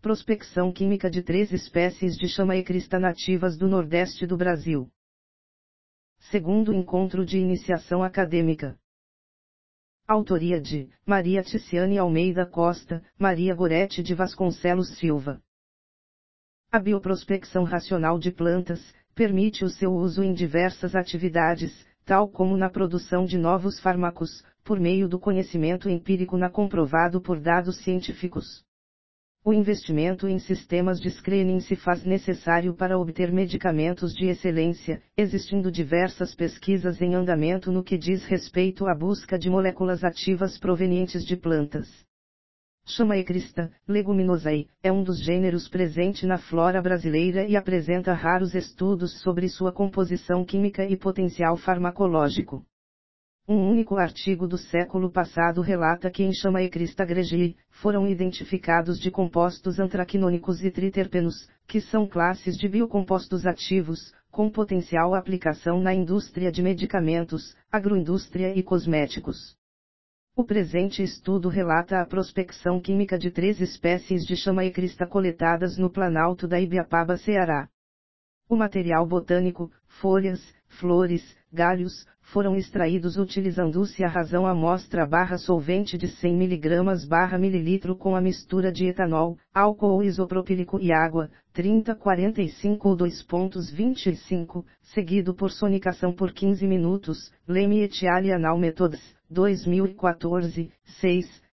Prospecção química de 3 espécies de chamaecrista nativas do Nordeste do Brasil. Segundo encontro de iniciação acadêmica. Autoria de Maria Ticiane Almeida Costa, Maria Gorete de Vasconcelos Silva. A bioprospecção racional de plantas permite o seu uso em diversas atividades, tal como na produção de novos fármacos, por meio do conhecimento empírico comprovado por dados científicos. O investimento em sistemas de screening se faz necessário para obter medicamentos de excelência, existindo diversas pesquisas em andamento no que diz respeito à busca de moléculas ativas provenientes de plantas. Chamaecrista, Leguminosae, é um dos gêneros presente na flora brasileira e apresenta raros estudos sobre sua composição química e potencial farmacológico. Um único artigo do século passado relata que em Chamaecrista gregii, foram identificados de compostos antraquinônicos e triterpenos, que são classes de biocompostos ativos, com potencial aplicação na indústria de medicamentos, agroindústria e cosméticos. O presente estudo relata a prospecção química de 3 espécies de Chamaecrista coletadas no Planalto da Ibiapaba, Ceará. O material botânico, folhas, flores, galhos, foram extraídos utilizando-se a razão amostra/solvente de 100 mg/ml com a mistura de etanol, álcool isopropílico e água, 30-45 ou 2,25, seguido por sonicação por 15 minutos, Leme et al. Anal Methods, 2014, 6,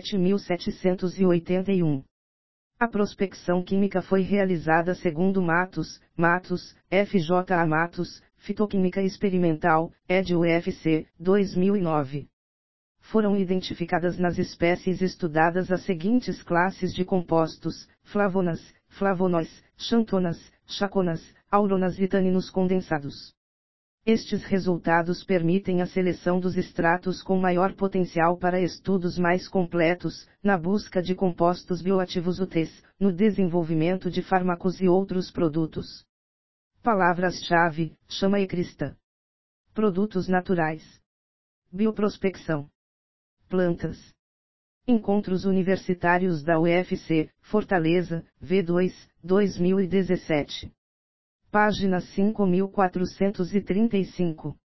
7781. A prospecção química foi realizada segundo Matos, F.J.A. Matos, Fitoquímica Experimental, ed. UFC, 2009. Foram identificadas nas espécies estudadas as seguintes classes de compostos: flavonas, flavonóis, xantonas, chaconas, auronas e taninos condensados. Estes resultados permitem a seleção dos extratos com maior potencial para estudos mais completos, na busca de compostos bioativos úteis, no desenvolvimento de fármacos e outros produtos. Palavras-chave: Chamaecrista. Produtos naturais. Bioprospecção. Plantas. Encontros Universitários da UFC, Fortaleza, V2, 2017. Página 5435.